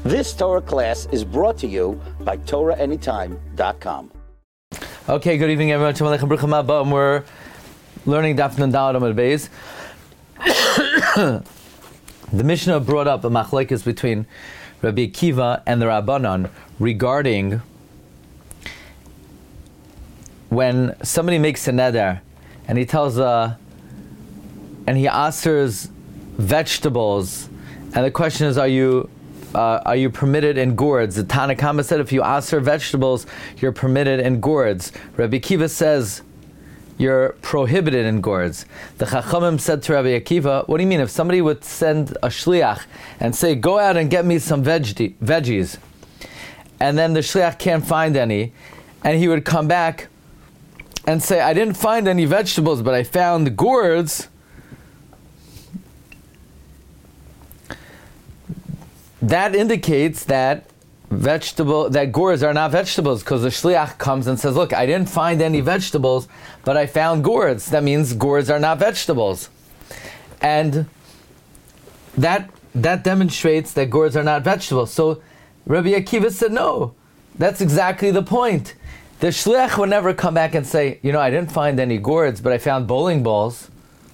This Torah class is brought to you by TorahAnytime.com. Okay, good evening, everyone. We're learning Daf Nun Daled Amud Beis. The Mishnah brought up a machlekes between Rabbi Akiva and the Rabbanon regarding when somebody makes a neder and he tells and he asers vegetables, and the question is, are you permitted in gourds? The Tanna Kama said if you aser vegetables, you're permitted in gourds. Rabbi Akiva says you're prohibited in gourds. The Chachamim said to Rabbi Akiva, what do you mean? If somebody would send a shliach and say, go out and get me some veggies, and then the shliach can't find any, and he would come back and say, I didn't find any vegetables, but I found gourds, that indicates that gourds are not vegetables, because the shliach comes and says, look, I didn't find any vegetables, but I found gourds. That means gourds are not vegetables. And that demonstrates that gourds are not vegetables. So Rabbi Akiva said, no, that's exactly the point. The shliach would never come back and say, I didn't find any gourds, but I found bowling balls.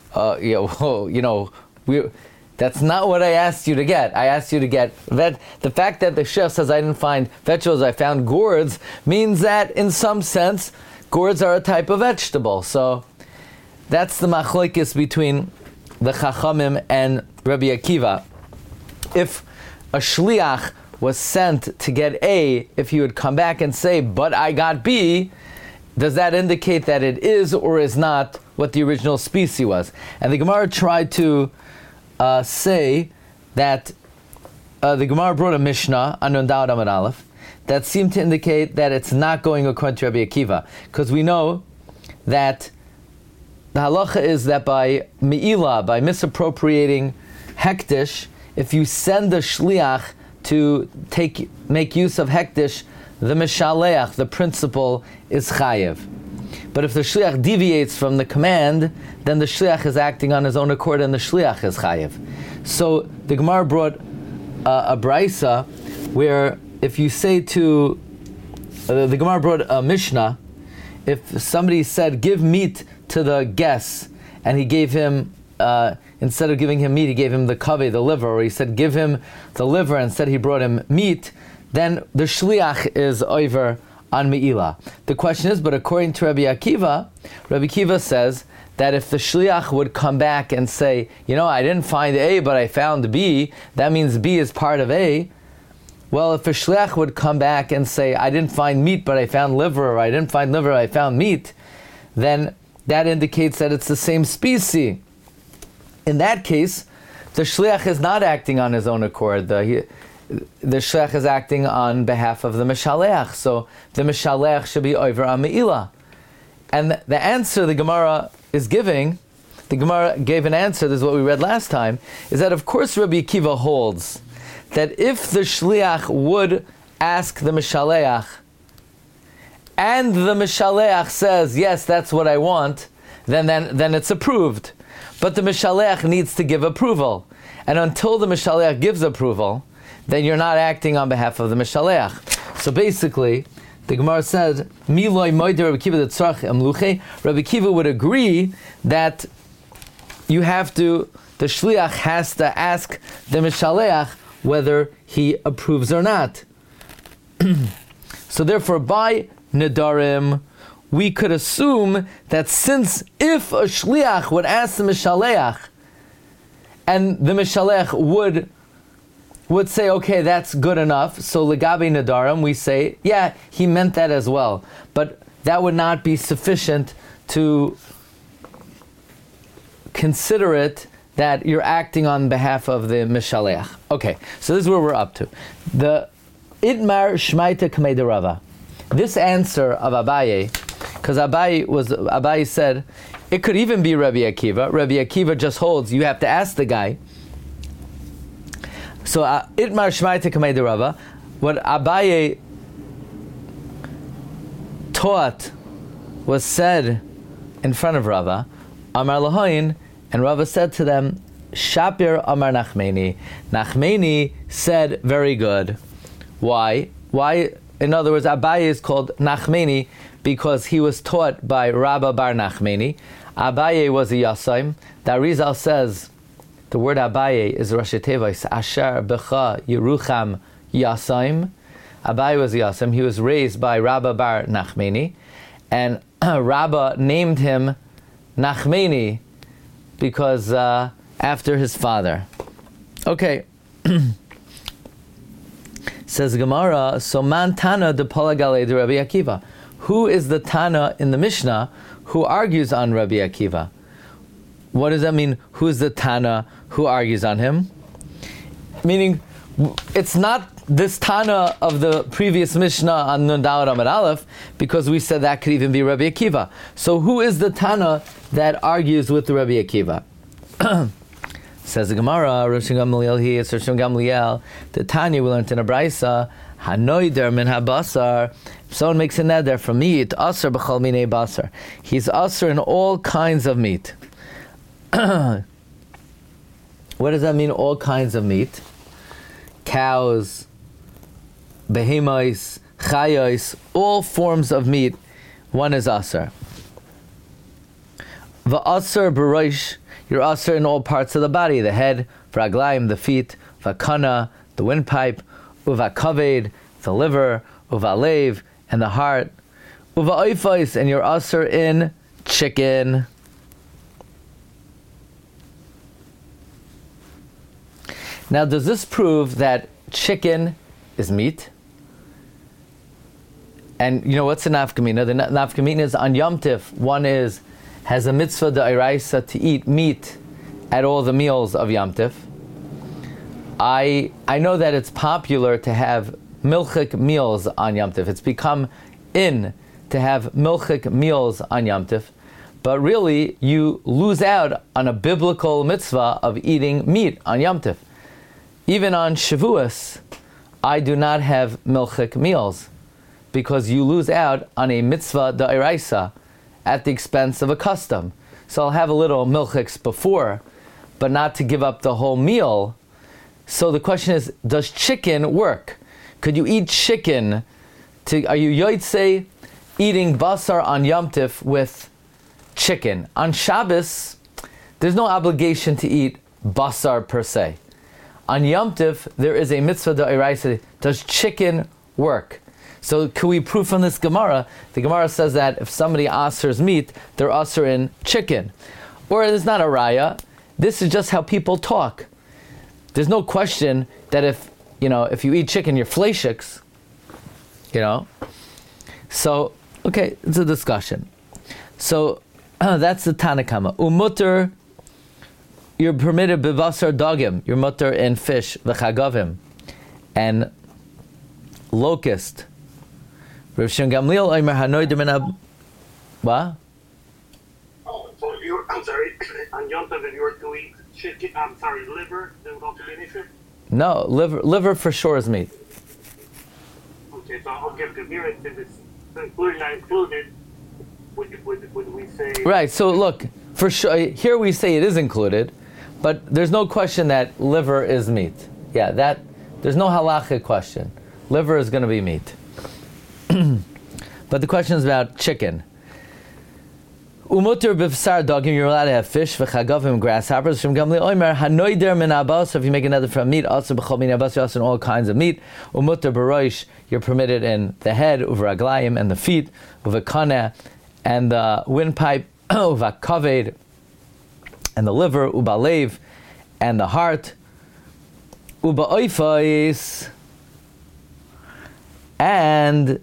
That's not what I asked you to get. I asked you to get the fact that the chef says I didn't find vegetables, I found gourds, means that in some sense, gourds are a type of vegetable. So that's the machlokes between the Chachamim and Rabbi Akiva. If a shliach was sent to get A, if he would come back and say, but I got B, does that indicate that it is or is not what the original species was? And the Gemara tried to say that the Gemara brought a Mishnah on Nun Daled Amud Aleph that seemed to indicate that it's not going according to Rabbi Akiva, because we know that the halacha is that by me'ilah, by misappropriating hektish, if you send the shliach to make use of hektish, the mishaleach, the principal, is chayev. But if the shliach deviates from the command, then the shliach is acting on his own accord, and the shliach is chayev. So the Gemara brought a brisa where if you say to the Gemara brought a Mishnah, if somebody said give meat to the guest, and he gave him instead of giving him meat, he gave him the kaveh, the liver, or he said give him the liver, and said he brought him meat, then the shliach is over on me'ilah. The question is, but according to Rabbi Akiva says that if the shliach would come back and say, I didn't find A, but I found B, that means B is part of A. Well, if a shliach would come back and say, I didn't find meat, but I found liver, or I didn't find liver, I found meat, then that indicates that it's the same species. In that case, the shliach is not acting on his own accord. The shliach is acting on behalf of the mishaleach, so the mishaleach should be over on me'ilah. And the answer the Gemara is giving, the Gemara gave an answer, this is what we read last time, is that of course Rabbi Akiva holds that if the shliach would ask the mishaleach, and the mishaleach says, yes, that's what I want, then it's approved. But the mishaleach needs to give approval. And until the mishaleach gives approval, then you're not acting on behalf of the mishaleach. So basically, the Gemara says, Miloi moider Rabbi Akiva tzarch emluche. Rabbi Akiva would agree that the shliach has to ask the mishaleach whether he approves or not. So therefore, by nedarim, we could assume that since if a shliach would ask the mishaleach, and the mishaleach would say, okay, that's good enough, so legabe nedarim, we say, yeah, he meant that as well. But that would not be sufficient to consider it that you're acting on behalf of the mishaleach. Okay, so this is where we're up to. The Itmar Shmaita Kamei Rava. This answer of Abaye, because Abaye said, it could even be Rabbi Akiva. Rabbi Akiva just holds, you have to ask the guy. So Itmar Shmaita Kamei Rava, what Abaye taught was said in front of Rava, Amar Lahoyin, and Rava said to them, Shapir Amar Nachmeni. Nachmeni said, very good. Why? Why? In other words, Abaye is called Nachmeni because he was taught by Rabba Bar Nachmeni. Abaye was a Yasaim. The Arizal says the word Abaye is Rashi Tevos, Asher Becha Yerucham Yasaim. Abaye was a Yasaim. He was raised by Rabba Bar Nachmeni. And Rabba named him Nachmeni because after his father. Okay. Says Gemara, so man Tana de Polagale de Rabbi Akiva. Who is the Tana in the Mishnah who argues on Rabbi Akiva? What does that mean? Who's the Tana who argues on him? Meaning, it's not this Tana of the previous Mishnah on Nun Daled Amud Aleph, because we said that could even be Rabbi Akiva. So who is the Tana that argues with the Rabbi Akiva? Says the Gemara, Rosh Gamliel here, it's Rosh Gamliel. The Tanya we learned in a Braisa, Hanoider min habasar. If someone makes a neder from meat, asar b'chol minei basar. He's asar in all kinds of meat. What does that mean? All kinds of meat? Cows, behemoths, chayos, all forms of meat. One is asar. V'asar b'roish. You're asr in all parts of the body, the head, vraglaim, the feet, vakana, the windpipe, uvakaved, the liver, uvalev, and the heart, uvaoifais, and you're asr in chicken. Now, does this prove that chicken is meat? And you know what's the nafkamina? The nafkamina is on Yom Tif. One has a mitzvah d'oraisa to eat meat at all the meals of Yom Tif. I know that it's popular to have milchik meals on Yom Tif. It's become in to have milchik meals on Yom Tif, but really you lose out on a biblical mitzvah of eating meat on Yom Tif. Even on Shavuos, I do not have milchik meals because you lose out on a mitzvah d'oraisa at the expense of a custom. So I'll have a little milchiks before, but not to give up the whole meal. So the question is, does chicken work? Could you eat chicken? Are you yotzei eating basar on Yom Tif with chicken? On Shabbos, there's no obligation to eat basar per se. On Yom Tif, there is a mitzvah d'oraisa. Does chicken work? So can we prove from this Gemara? The Gemara says that if somebody asers meat, they're aser in chicken. Or it's not a raya. This is just how people talk. There's no question that if you eat chicken, you're fleishiks. So, okay, it's a discussion. So, that's the Tanakama. Umutter, you're permitted bivasar dogim. You're mutter in fish, v'chagavim, and locust. Rav Shimon Gamliel Omer Hanoider min hab. What? Oh, so I'm sorry. On Yom Tov, if you were to eat chicken, liver, then would also be an issue. No, liver for sure is meat. Okay, so I'll give Gemira if it's included, not included. Would we say? Right. So look, for sure here we say it is included, but there's no question that liver is meat. Yeah, there's no halachic question. Liver is going to be meat. But the question is about chicken. Umutter b'vsar dogim, you're allowed to have fish, v'chagavim, grasshoppers. From Gamli Omer, hanoider min abas, if you make another from meat, also b'chol min abas, you're also in all kinds of meat. Umutter b'roish, you're permitted in the head, uvraglayim, and the feet, uv'kaneh, and the windpipe, uvakaved, and the liver, ubalev, and the heart, uba'oifais, and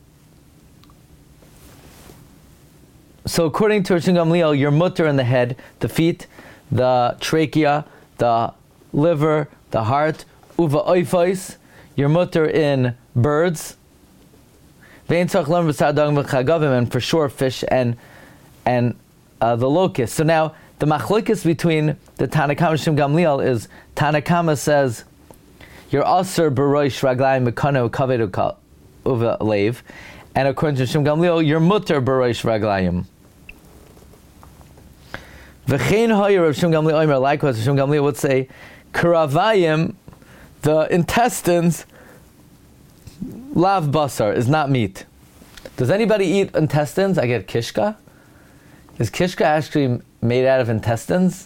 so according to Rishon Gamliel, you're mutter in the head, the feet, the trachea, the liver, the heart, uva oifais, you're mutter in birds, and for sure fish and the locust. So now the machlokes between the Tanakama and Rishon Gamliel is Tanakama says you're aser b'roish raglayim mekano kaved uva leiv, and according to Rishon Gamliel, you're mutter b'roish raglayim. V'chein hoyer Rav Shimon Gamliel Omer. Likewise, Rav Shimon Gamliel would say, Karavayim, the intestines, lav basar, is not meat. Does anybody eat intestines? I get kishka. Is kishka actually made out of intestines?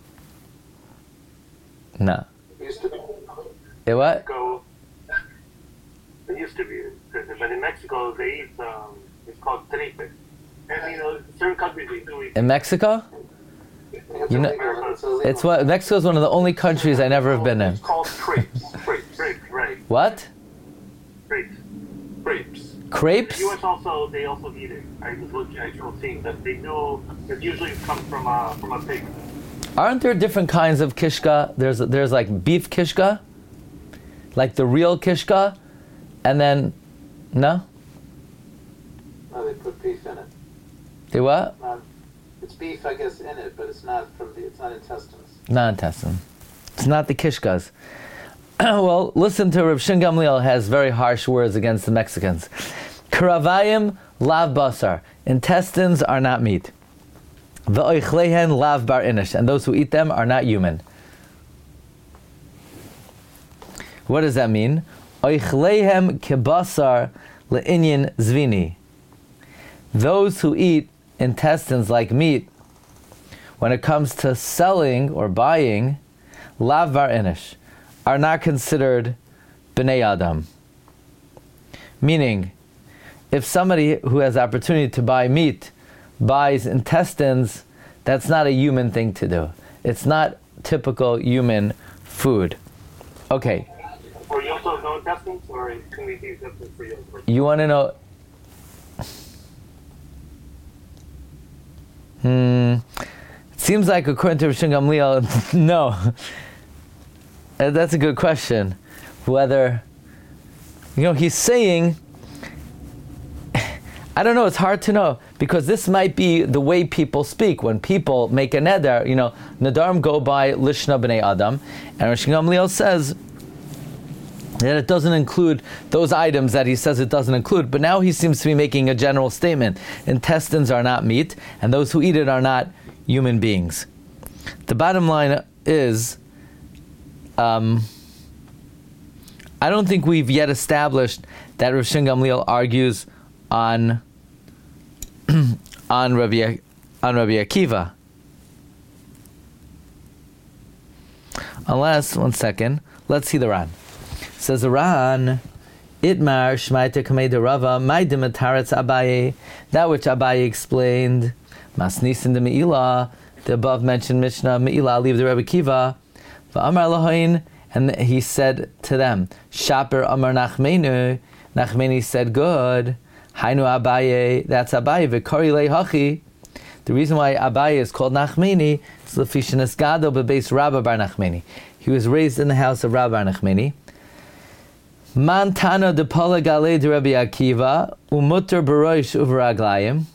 No. It used to be. What? It used to be. But in Mexico, they eat, it's called tripe. And, certain countries they do eat. In Mexico? You know, it's what Mexico is one of the only countries I never have been in. It's called crepes. Crepes, right. What? Crepes. Crepes? The U.S. they also eat it. I was seeing that they do. It usually comes from a pig. Aren't there different kinds of kishka? There's like beef kishka, like the real kishka, and then no. No, they put beef in it. They what? It's beef, I guess, in it, but it's not intestines. Not intestine. It's not the kishkas. Well, listen to Rav Shimon Gamliel has very harsh words against the Mexicans. Karavayim lav basar. Intestines are not meat. V'oichlehen lav bar inish. And those who eat them are not human. What does that mean? Oichlehem kebasar le'inyan zvini. Those who eat intestines like meat, when it comes to selling or buying, lav bar inish, are not considered b'nei adam. Meaning, if somebody who has the opportunity to buy meat buys intestines, that's not a human thing to do. It's not typical human food. Okay. Or you also have no intestines, or can we use intestines for you? You want to know? It seems like according to Rav Shimon Gamliel, no. That's a good question. Whether, he's saying, I don't know, it's hard to know, because this might be the way people speak. When people make a neder, nadarim go by lishna b'nei adam, and Rav Shimon Gamliel says that it doesn't include those items that he says it doesn't include, but now he seems to be making a general statement. Intestines are not meat, and those who eat it are not human beings. The bottom line is, I don't think we've yet established that Rav Shimon Gamliel argues on Rabbi Akiva. Unless, one second, let's see the Ran. Says the Ran, Itmar Shmaita Kamei Rava, Maidim Ataretz Abaye, that which Abaye explained, Masnisin de Me'ilah, the above mentioned Mishnah, Me'ilah, leave the Rabbi Akiva, V'amar Lahain, and he said to them, Shaper Amar Nachmenu, Nachmeni said, good, Hainu Abaye, that's Abaye, V'kari Lehachi. The reason why Abaye is called Nachmeni is L'fishanis Gado B'beis Rabba Bar Nachmeni. He was raised in the house of Rabbi Bar Nachmeni. Mantana de Pala Gale de Rabbi Akiva, Umutter Baroish Uvaraglayim.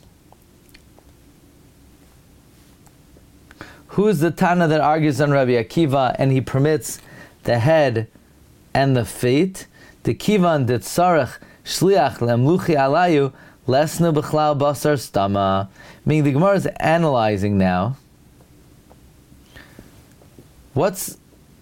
Who is the Tana that argues on Rabbi Akiva and he permits the head and the feet? The Kivan de Tzarech Shliach Lemluchi Alayu Lesnu B'chlal Basar Stama. Meaning the Gemara is analyzing now. What's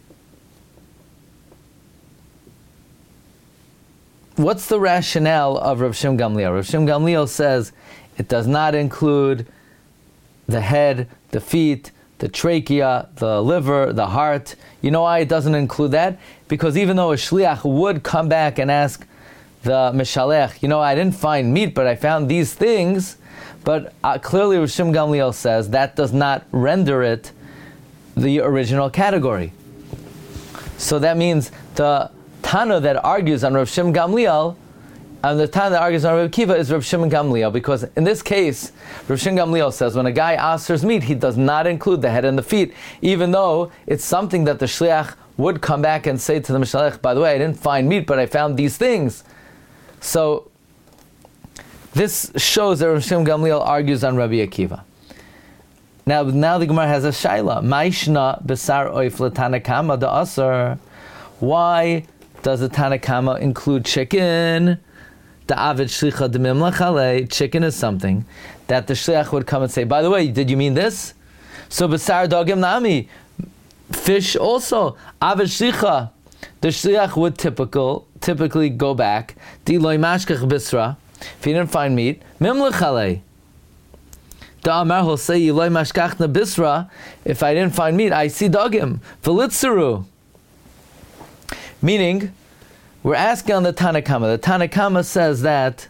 the rationale of Rav Shimon Gamliel? Rav Shimon Gamliel says it does not include the head, the feet, the trachea, the liver, the heart. You know why it doesn't include that? Because even though a shliach would come back and ask the mishalech, I didn't find meat, but I found these things, but clearly Rav Shimon Gamliel says that does not render it the original category. So that means the Tana that argues on Rav Shimon Gamliel, and the Tana that argues on Rav Akiva is Rav Shimon Gamliel, because in this case, Rav Shimon Gamliel says when a guy asers meat, he does not include the head and the feet, even though it's something that the shliach would come back and say to the mishalech, by the way, I didn't find meat, but I found these things. So this shows that Rav Shimon Gamliel argues on Rabbi Akiva. Now the Gemara has a shaila. Ma'ishna besar oif l'tanakama da asar. Why does the Tanakama include chicken? The avid shlicha demim lachale. Chicken is something that the shliach would come and say, by the way, did you mean this? So Basar Dogim Nami, fish also. Avad Shlicha, the Shliach would typically go back. Di loy mashkach bisra, if he didn't find meat, Mimlech alei. Da Amar, he'll say, loy mashkach na bisra, if I didn't find meat, I see Dogim. Velitzeru. Meaning, we're asking on the Tanakama. The Tanakama says that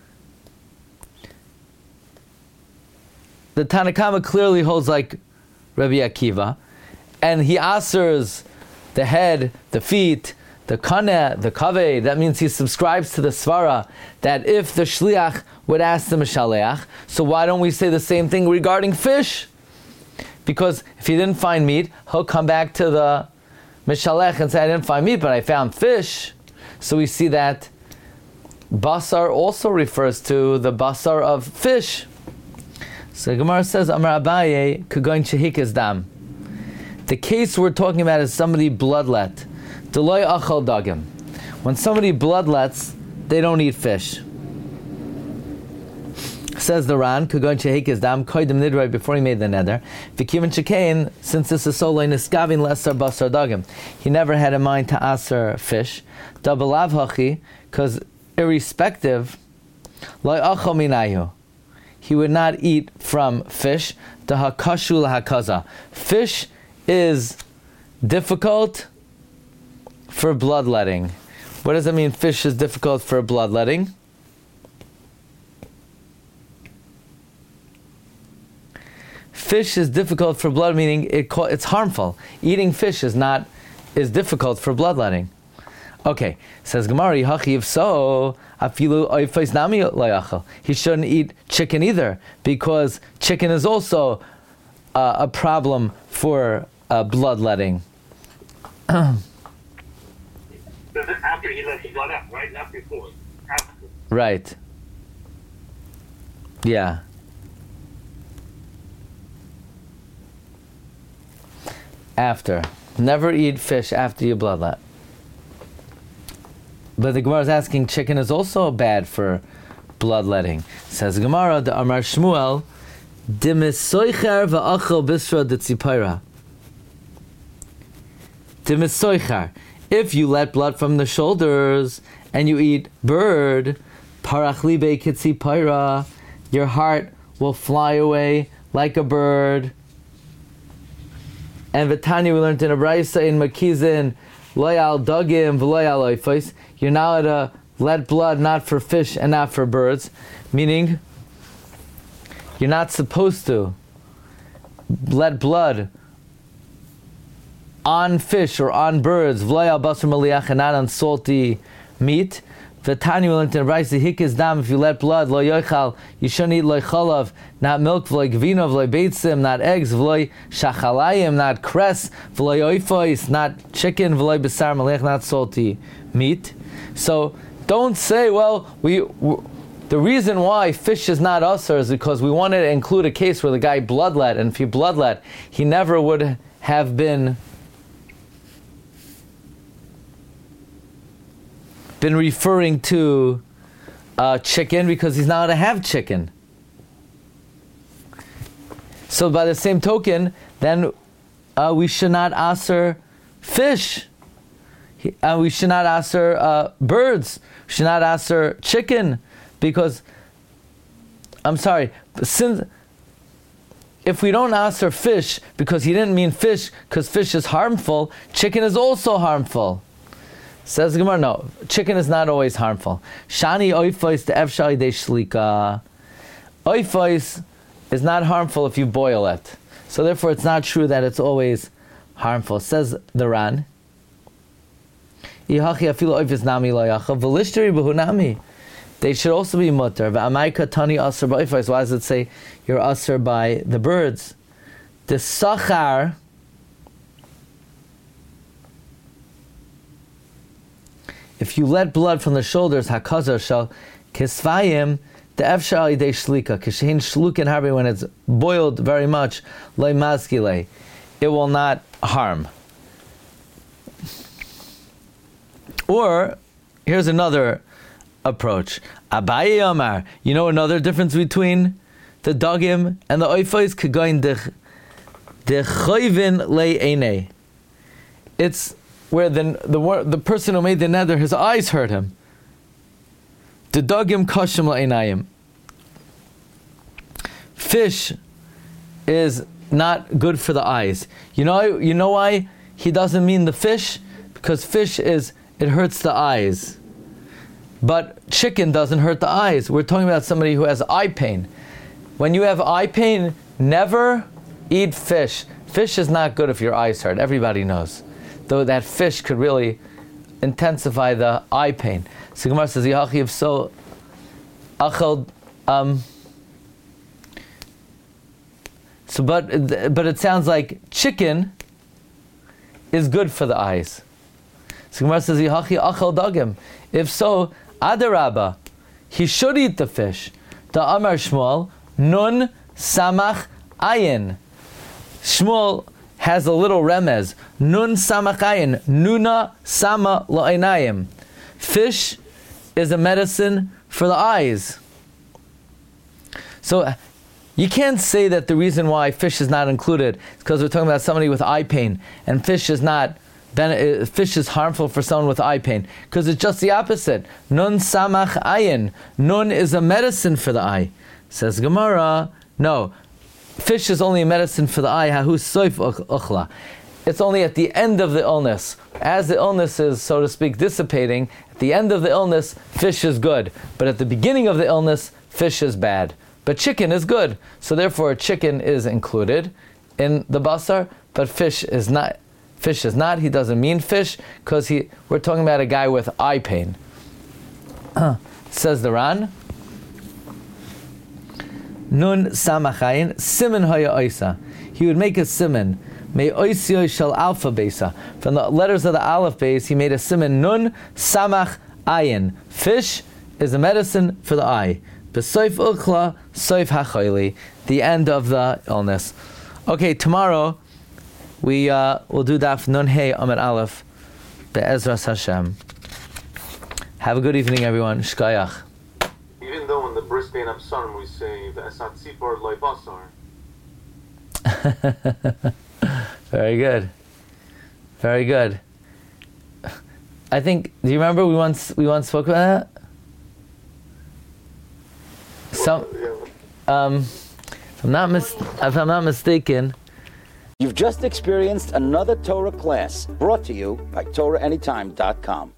the Tanakama clearly holds like Rabbi Akiva, and he asers the head, the feet, the kaneh, the kaveh. That means he subscribes to the svara that if the shliach would ask the mishaleach, so why don't we say the same thing regarding fish? Because if he didn't find meat, he'll come back to the mishalech and say, I didn't find meat, but I found fish. So we see that basar also refers to the basar of fish. So Gemara says, Amar Abaye, Kagoin Shehikas Dam. The case we're talking about is somebody bloodlet. Deloy Achal Dagim. When somebody bloodlets, they don't eat fish. Says the Ran, Kagoin Shehikas Dam, Koidim Nidroi, before he made the neder. V'kivan Shekain, since this is so loy niskavin lesser basar dagim, he never had in mind to aser fish. Dabalav hachi, because irrespective, loy achal minayu, he would not eat from fish. The hakashu lahakaza. Fish is difficult for bloodletting. What does that mean? Fish is difficult for bloodletting. Fish is difficult for blood, meaning it's harmful. Eating fish is difficult for bloodletting. Okay, says Gemara, Hachi, if so, afilu oifais nami layachal. He shouldn't eat chicken either, because chicken is also a problem for bloodletting. After he let the blood out, right? Not before. After. Right. Yeah. After. Never eat fish after you bloodlet. But the Gemara is asking, chicken is also bad for bloodletting. Says Gemara, the Amar Shmuel, Dimisoicher va'achel bisra detzipira. Dimisoicher. If you let blood from the shoulders and you eat bird, parachlibe kitzipira, your heart will fly away like a bird. And Vitani, we learned in a Braisa in Makizin, loyal dagim v'loyal oifos. You're now to let blood not for fish and not for birds, meaning you're not supposed to let blood on fish or on birds, v'loyal basar maliach, and not on salty meat. V'tani, we learned in a Braisa, hikis dam, if you let blood, lo yochal, you shouldn't eat lo chalav, not milk, v'lo gvino, v'lo beitzim, not eggs, v'lo shachalayim, not cress, v'lo oifos, not chicken, v'lo basar maliach, not salty meat. So don't say, well, the reason why fish is not usher is because we wanted to include a case where the guy bloodlet, and if he bloodlet, he never would have been referring to chicken, because he's not allowed to have chicken. So by the same token, then we should not asser fish. We should not asser birds. We should not asser chicken, because, since if we don't asser fish, because he didn't mean fish, because fish is harmful, chicken is also harmful. Says the Gemara, no, chicken is not always harmful. Shani oifos de efshari de shlika. Oifos is not harmful if you boil it. So therefore it's not true that it's always harmful. Says the Ran. They should also be mutter. Why does it say you're usher by the birds? The sachar, if you let blood from the shoulders, hakazar shall kisvayim, the efshar idei shlika, kishein shlukin harbe, when it's boiled very much, loy maskile, it will not harm. Or, here's another approach. Abaye Amar, you know another difference between the dagim and the oifos, kagoin The chayvin le'enei. It's where the person who made the neder, his eyes hurt him. The dagim kashim le'enayim. Fish is not good for the eyes. You know why he doesn't mean the fish? Because fish it hurts the eyes. But chicken doesn't hurt the eyes. We're talking about somebody who has eye pain. When you have eye pain, never eat fish. Fish is not good if your eyes hurt. Everybody knows. Though that fish could really intensify the eye pain. So Gemara says, Yachiv so achel but it sounds like chicken is good for the eyes. So Gemara says, Yachi achel dagim. If so, Adarabba, he should eat the fish. The Amar Shmuel, Nun Samach Ayin. Shmuel has a little remez. Nun Samach Ayin. Nuna Sama La'inayim. Fish is a medicine for the eyes. So you can't say that the reason why fish is not included is because we're talking about somebody with eye pain, and fish is harmful for someone with eye pain, because it's just the opposite. Nun samach ayin. Nun is a medicine for the eye. Says Gemara, no, fish is only a medicine for the eye. Hahu soif uchla. It's only at the end of the illness. As the illness is, so to speak, dissipating, at the end of the illness, fish is good. But at the beginning of the illness, fish is bad. But chicken is good. So therefore, chicken is included in the basar, but fish is not. Fish is not. He doesn't mean fish, because we're talking about a guy with eye pain. Says the Ran. Nun samachayin siman haya oisa. He would make a siman. May oisio shel alpha besa. From the letters of the aleph base, he made a siman. Nun samach ayin. Fish is a medicine for the eye. B'soif ukla soif hachayli. The end of the illness. Okay, tomorrow we will do Daf Nun Hey Amud Aleph Be'ezras Hashem. Have a good evening, everyone. Shkayach. Even though in the Bris Bein Absarim we say the Esat Tzipor Loi Basar. Very good. Very good. I think. Do you remember we once spoke about that? If I'm not mistaken. You've just experienced another Torah class brought to you by TorahAnytime.com.